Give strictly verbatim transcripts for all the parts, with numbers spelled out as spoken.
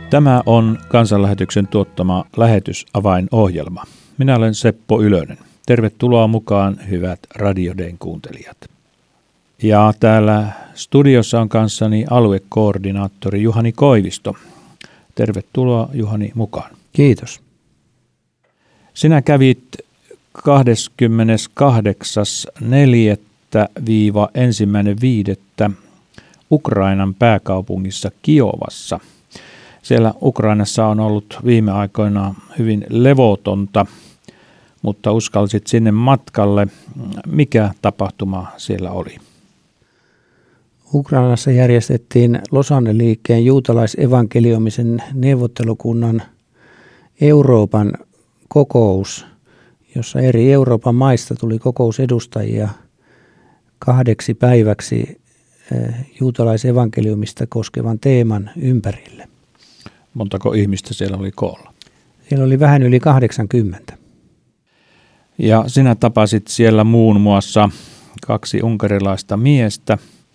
Tämä on Kansanlähetyksen tuottama lähetysavainohjelma. Minä olen Seppo Ylönen. Tervetuloa mukaan, hyvät Radio Dayn kuuntelijat. Ja täällä studiossa on kanssani aluekoordinaattori Juhani Koivisto. Tervetuloa, Juhani, mukaan. Kiitos. Sinä kävit kahdeskymmeneskahdeksas neljättä ensimmäinen viidettä Ukrainan pääkaupungissa Kiovassa. Siellä Ukrainassa on ollut viime aikoina hyvin levotonta, mutta uskalsit sinne matkalle. Mikä tapahtuma siellä oli? Ukrainassa järjestettiin Lausanne-liikkeen juutalaisevankeliumisen neuvottelukunnan Euroopan kokous, jossa eri Euroopan maista tuli kokousedustajia kahdeksi päiväksi juutalaisevankeliumista koskevan teeman ympärille. Montako ihmistä siellä oli koolla? Siellä oli vähän yli kahdeksankymmentä. Ja sinä tapasit siellä muun muassa kaksi unkarilaista miestä,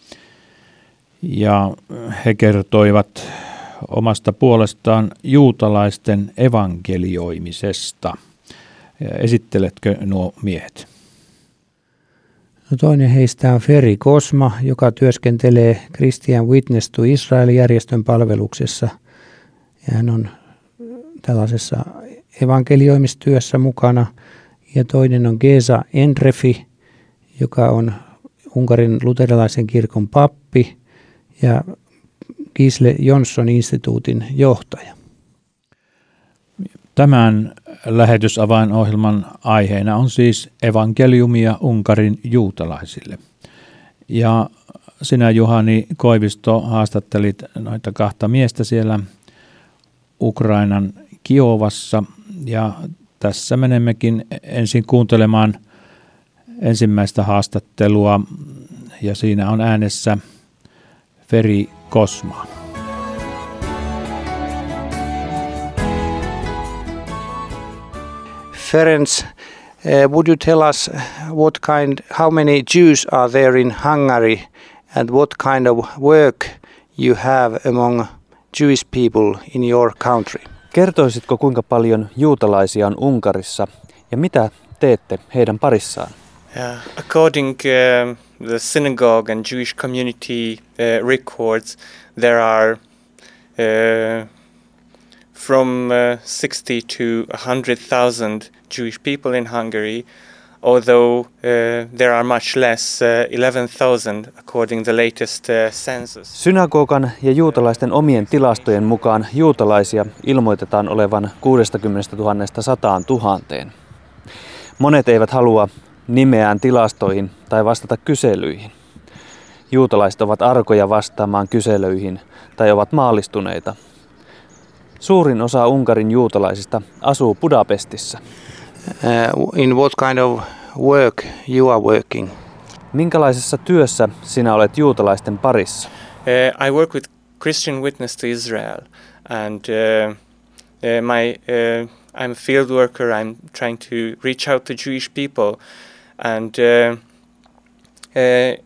ja he kertoivat omasta puolestaan juutalaisten evankelioimisesta. Esitteletkö nuo miehet? No, toinen heistä on Ferry Kosma, joka työskentelee Christian Witness to Israel-järjestön palveluksessa. Ja hän on tällaisessa evankelioimistyössä mukana. Ja toinen on Geza Endrefi, joka on Unkarin luterilaisen kirkon pappi ja Gisle Jonsson-instituutin johtaja. Tämän lähetysavainohjelman aiheena on siis evankeliumia Unkarin juutalaisille. Ja sinä, Juhani Koivisto, haastattelit noita kahta miestä siellä Ukrainan Kiovassa, ja tässä menemmekin ensin kuuntelemaan ensimmäistä haastattelua, ja siinä on äänessä Ferry Kosma. Ferenc, uh, would you tell us what kind, how many Jews are there in Hungary, and what kind of work you have among Jewish people in your country? Kertoisitko, kuinka paljon juutalaisia on Unkarissa ja mitä teette heidän parissaan? Uh, according uh, the synagogue and Jewish community uh, records, there are uh, from uh, sixty to one hundred thousand Jewish people in Hungary, although uh, there are much less, uh, eleven thousand according the latest uh, census. Synagogan ja juutalaisten omien tilastojen mukaan juutalaisia ilmoitetaan olevan kuusikymmentätuhatta sataan tuhanteen. Monet eivät halua nimeään tilastoihin tai vastata kyselyihin. Juutalaiset ovat arkoja vastaamaan kyselyihin tai ovat maallistuneita. Suurin osa Unkarin juutalaisista asuu Budapestissa. Uh, in what kind of work you are working? Minkälaisessa työssä sinä olet juutalaisten parissa? Uh, I work with Christian Witness to Israel, and uh, uh, my uh, I'm a field worker. I'm trying to reach out to Jewish people, and uh, uh,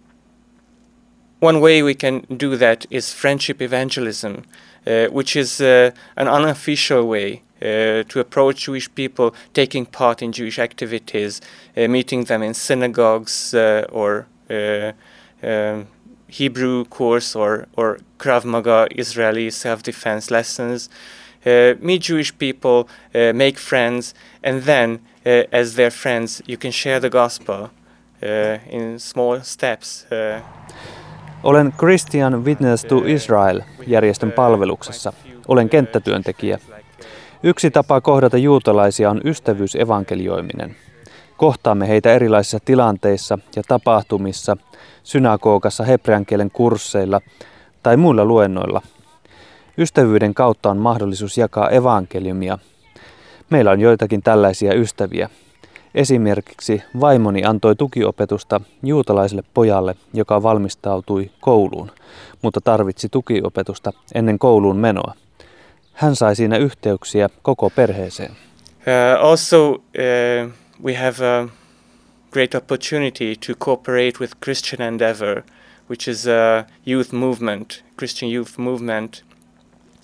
one way we can do that is friendship evangelism, uh, which is uh, an unofficial way uh, to approach Jewish people, taking part in Jewish activities, uh, meeting them in synagogues uh, or uh, uh, Hebrew course or, or Krav Maga Israeli self-defense lessons. Uh, meet Jewish people, uh, make friends, and then uh, as their friends you can share the gospel uh, in small steps. Uh, Olen Christian Witness to Israel -järjestön palveluksessa. Olen kenttätyöntekijä. Yksi tapa kohdata juutalaisia on ystävyysevankelioiminen. Kohtaamme heitä erilaisissa tilanteissa ja tapahtumissa, synagogassa, hebrean kielen kursseilla tai muilla luennoilla. Ystävyyden kautta on mahdollisuus jakaa evankeliumia. Meillä on joitakin tällaisia ystäviä. Esimerkiksi vaimoni antoi tukiopetusta juutalaiselle pojalle, joka valmistautui kouluun, mutta tarvitsi tukiopetusta ennen kouluun menoa. Hän sai siinä yhteyksiä koko perheeseen. Uh, also, uh, we have a great opportunity to cooperate with Christian Endeavor, which is a youth movement, Christian youth movement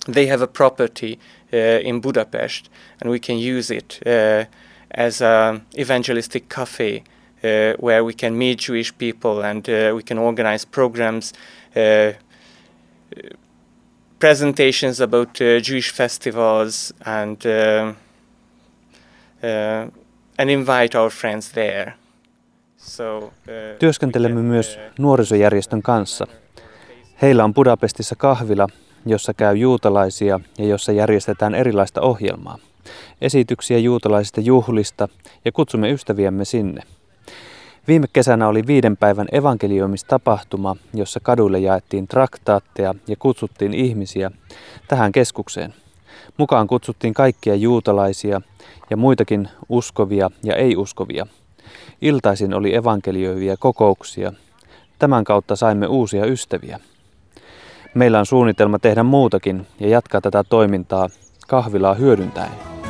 they have a property uh, in Budapest, and we can use it uh, as an evangelistic cafe uh, where we can meet Jewish people, and uh, we can organize programs, uh, presentations about uh, Jewish festivals, and uh, uh, and invite our friends there. So, uh, Työskentelemme can, myös uh, nuorisojärjestön kanssa. Heillä on Budapestissa kahvila, jossa käy juutalaisia ja jossa järjestetään erilaista ohjelmaa. Esityksiä juutalaisista juhlista ja kutsumme ystäviämme sinne. Viime kesänä oli viiden päivän evankelioimistapahtuma, jossa kaduille jaettiin traktaatteja ja kutsuttiin ihmisiä tähän keskukseen. Mukaan kutsuttiin kaikkia juutalaisia ja muitakin uskovia ja ei-uskovia. Iltaisin oli evankelioivia kokouksia. Tämän kautta saimme uusia ystäviä. Meillä on suunnitelma tehdä muutakin ja jatkaa tätä toimintaa kahvilaa hyödyntäen.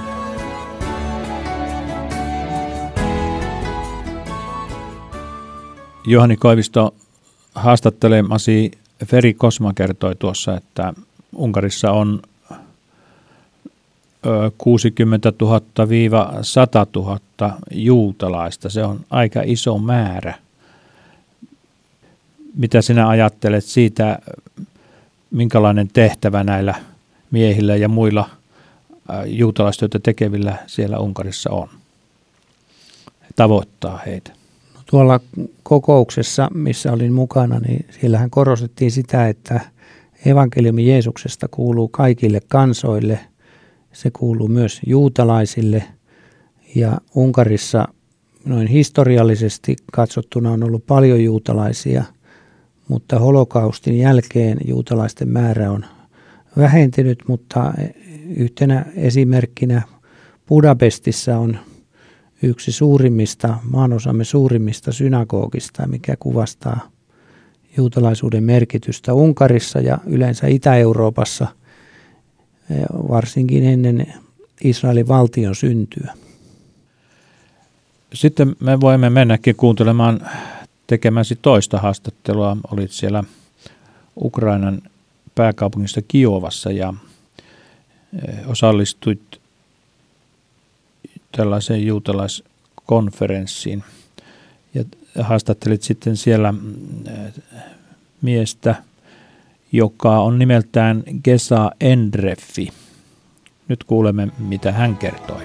Juhani Koivisto, haastattelemasi Feri Kosma kertoi tuossa, että Unkarissa on kuusikymmentätuhatta sata tuhatta juutalaista. Se on aika iso määrä. Mitä sinä ajattelet siitä, minkälainen tehtävä näillä miehillä ja muilla juutalaistyötä tekevillä siellä Unkarissa on? Tavoittaa heitä. Tuolla kokouksessa, missä olin mukana, niin siellähän korostettiin sitä, että evankeliumi Jeesuksesta kuuluu kaikille kansoille. Se kuuluu myös juutalaisille, ja Unkarissa noin historiallisesti katsottuna on ollut paljon juutalaisia, mutta holokaustin jälkeen juutalaisten määrä on vähentynyt, mutta yhtenä esimerkkinä Budapestissa on yksi suurimmista, maanosamme suurimmista synagogista, mikä kuvastaa juutalaisuuden merkitystä Unkarissa ja yleensä Itä-Euroopassa, varsinkin ennen Israelin valtion syntyä. Sitten me voimme mennäkin kuuntelemaan tekemäsi toista haastattelua. Olit siellä Ukrainan pääkaupungissa Kiovassa ja osallistuit tällaiseen juutalaiskonferenssiin ja haastattelit sitten siellä miestä, joka on nimeltään Gesa Endreffi. Nyt kuulemme, mitä hän kertoi.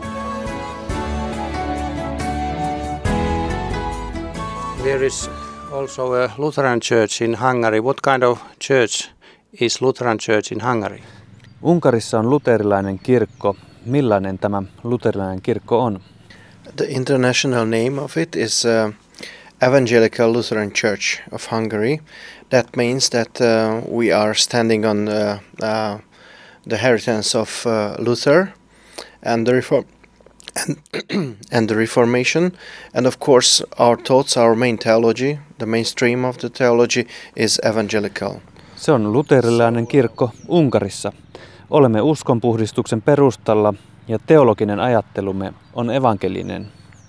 There is also a Lutheran church in Hungary. What kind of church is Lutheran church in Hungary? Unkarissa on luterilainen kirkko. Millainen tämä luterilainen kirkko on? The international name of it is uh, Evangelical Lutheran Church of Hungary. That means that uh, we are standing on uh, uh, the heritage of uh, Luther and the reform and, and the Reformation, and of course our thoughts, our main theology, the mainstream of the theology is evangelical. Se on luterilainen kirkko Unkarissa. Olemme uskonpuhdistuksen perustalla ja teologinen ajattelumme on evankelinen.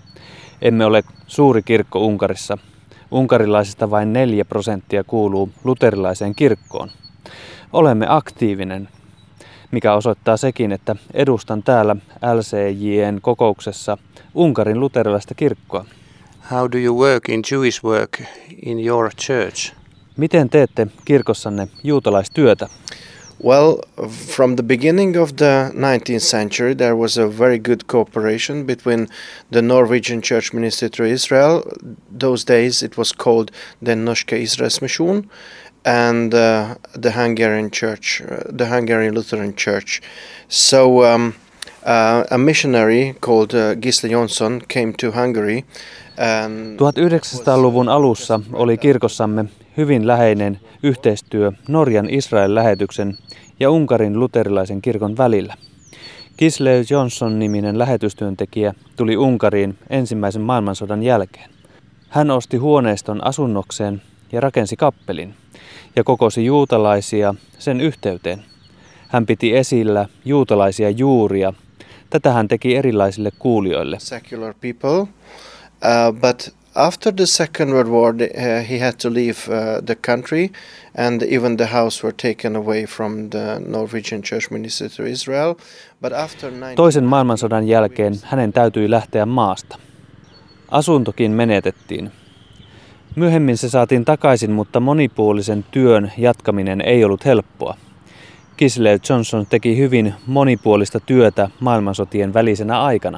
Emme ole suuri kirkko Unkarissa. Unkarilaisista vain neljä prosenttia kuuluu luterilaiseen kirkkoon. Olemme aktiivinen, mikä osoittaa sekin, että edustan täällä L C J:n kokouksessa Unkarin luterilaista kirkkoa. How do you work in Jewish work in your church? Miten teette kirkossanne juutalaistyötä? Well, from the beginning of the nineteenth century, there was a very good cooperation between the Norwegian Church Ministry to Israel. Those days it was called the Norske Israels Mission, and uh, the Hungarian Church, uh, the Hungarian Lutheran Church. So um, uh, a missionary called uh, Gisle Jonsson came to Hungary. And tuhatyhdeksänsataaluvun alussa oli kirkossamme hyvin läheinen yhteistyö Norjan Israel-lähetyksen ja Unkarin luterilaisen kirkon välillä. Gisle Jonsson-niminen lähetystyöntekijä tuli Unkariin ensimmäisen maailmansodan jälkeen. Hän osti huoneiston asunnokseen ja rakensi kappelin ja kokosi juutalaisia sen yhteyteen. Hän piti esillä juutalaisia juuria. Tätä hän teki erilaisille kuulijoille. Secular people, uh, but after the Second World War, the, uh, he had to leave uh, the country, and even the house were taken away from the Norwegian Church Ministry to Israel. But after Toisen maailmansodan jälkeen hänen täytyi lähteä maasta. Asuntokin menetettiin. Myöhemmin se saatiin takaisin, mutta monipuolisen työn jatkaminen ei ollut helppoa. Gisle Johnson teki hyvin monipuolista työtä maailmansotien välisenä aikana.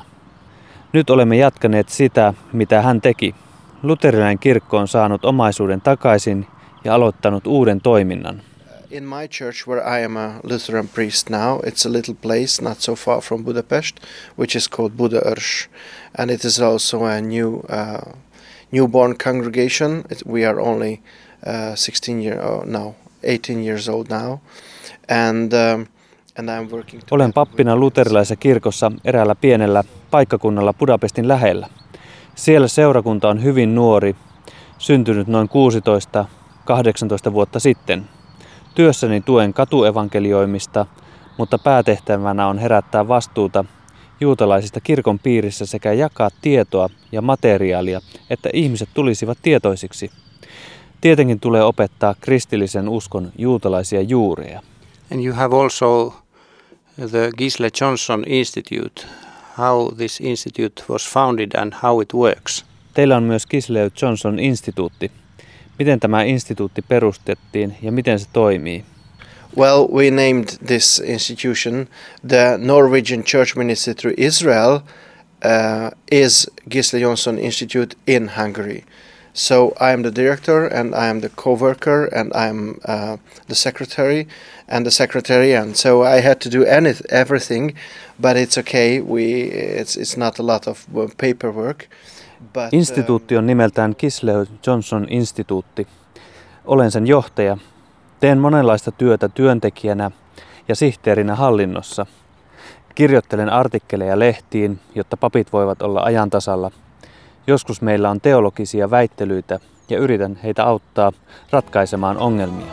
Nyt olemme jatkaneet sitä, mitä hän teki. Luterilainen kirkko on saanut omaisuuden takaisin ja aloittanut uuden toiminnan. In my church, where I am a Lutheran priest now, it's a little place not so far from Budapest, which is called Budaörs, and it is also a new uh, newborn congregation. It, we are only uh, sixteen year oh, now, eighteen years old now, and um, and I'm working. Olen pappina luterilaisessa kirkossa eräällä pienellä paikkakunnalla Budapestin lähellä. Siellä seurakunta on hyvin nuori, syntynyt noin kuusitoista kahdeksantoista vuotta sitten. Työssäni tuen katuevankelioimista, mutta päätehtävänä on herättää vastuuta juutalaisista kirkon piirissä sekä jakaa tietoa ja materiaalia, että ihmiset tulisivat tietoisiksi. Tietenkin tulee opettaa kristillisen uskon juutalaisia juuria. And you have also the Gisle Johnson Institute, how this institute was founded and how it works. Teillä on myös Gisle Johnson Instituutti. Miten tämä instituutti perustettiin ja miten se toimii? Well, we named this institution the Norwegian Church Ministry to Israel uh, is Gisle Johnson Institute in Hungary. So I am the director and I am the co-worker and I am uh, the secretary and the secretary, and so I had to do any, everything, but it's okay. We it's it's not a lot of paperwork. But, Instituutti on nimeltään Gisle Johnson Instituutti. Olen sen johtaja. Teen monenlaista työtä työntekijänä ja sihteerinä hallinnossa. Kirjoittelen artikkeleja lehtiin, jotta papit voivat olla ajan tasalla. Joskus meillä on teologisia väittelyitä ja yritän heitä auttaa ratkaisemaan ongelmia.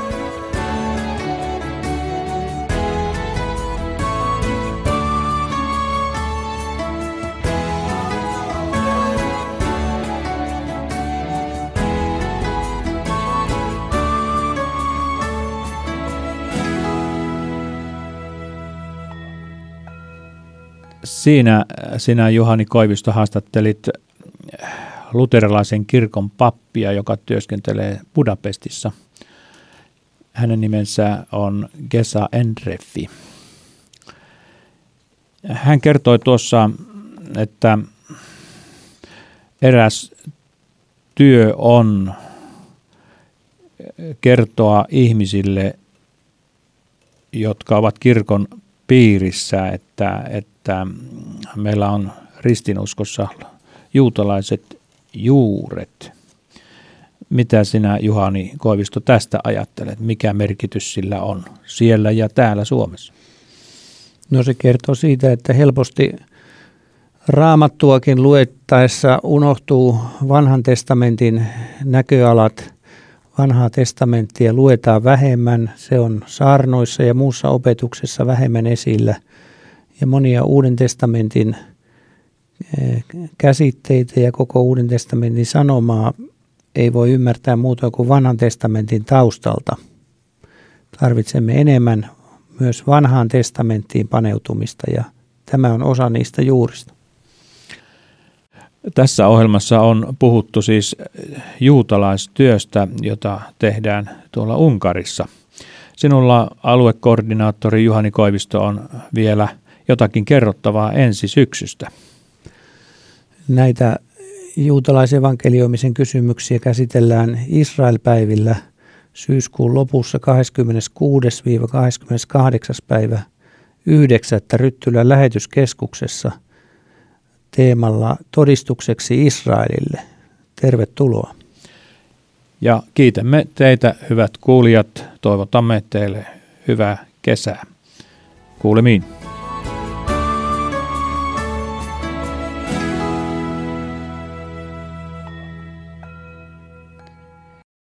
Siinä sinä, Juhani Koivisto, haastattelit luterilaisen kirkon pappia, joka työskentelee Budapestissa. Hänen nimensä on Gesa Endreffi. Hän kertoi tuossa, että eräs työ on kertoa ihmisille, jotka ovat kirkon piirissä, että, että meillä on ristinuskossa juutalaiset juuret. Mitä sinä, Juhani Koivisto, tästä ajattelet? Mikä merkitys sillä on siellä ja täällä Suomessa? No se kertoo siitä, että helposti Raamattuakin luettaessa unohtuu vanhan testamentin näköalat. Vanhaa testamenttia luetaan vähemmän, se on saarnoissa ja muussa opetuksessa vähemmän esillä. Ja monia Uuden testamentin käsitteitä ja koko Uuden testamentin sanomaa ei voi ymmärtää muuta kuin vanhan testamentin taustalta. Tarvitsemme enemmän myös vanhaan testamenttiin paneutumista ja tämä on osa niistä juurista. Tässä ohjelmassa on puhuttu siis juutalaistyöstä, jota tehdään tuolla Unkarissa. Sinulla aluekoordinaattori Juhani Koivisto on vielä jotakin kerrottavaa ensi syksystä. Näitä juutalaisevankelioimisen kysymyksiä käsitellään Israel-päivillä syyskuun lopussa kahdeskymmeneskuudes kahdeskymmeneskahdeksas päivä yhdeksättä Ryttylän lähetyskeskuksessa teemalla todistukseksi Israelille. Tervetuloa. Ja kiitämme teitä, hyvät kuulijat. Toivotamme teille hyvää kesää. Kuulemiin.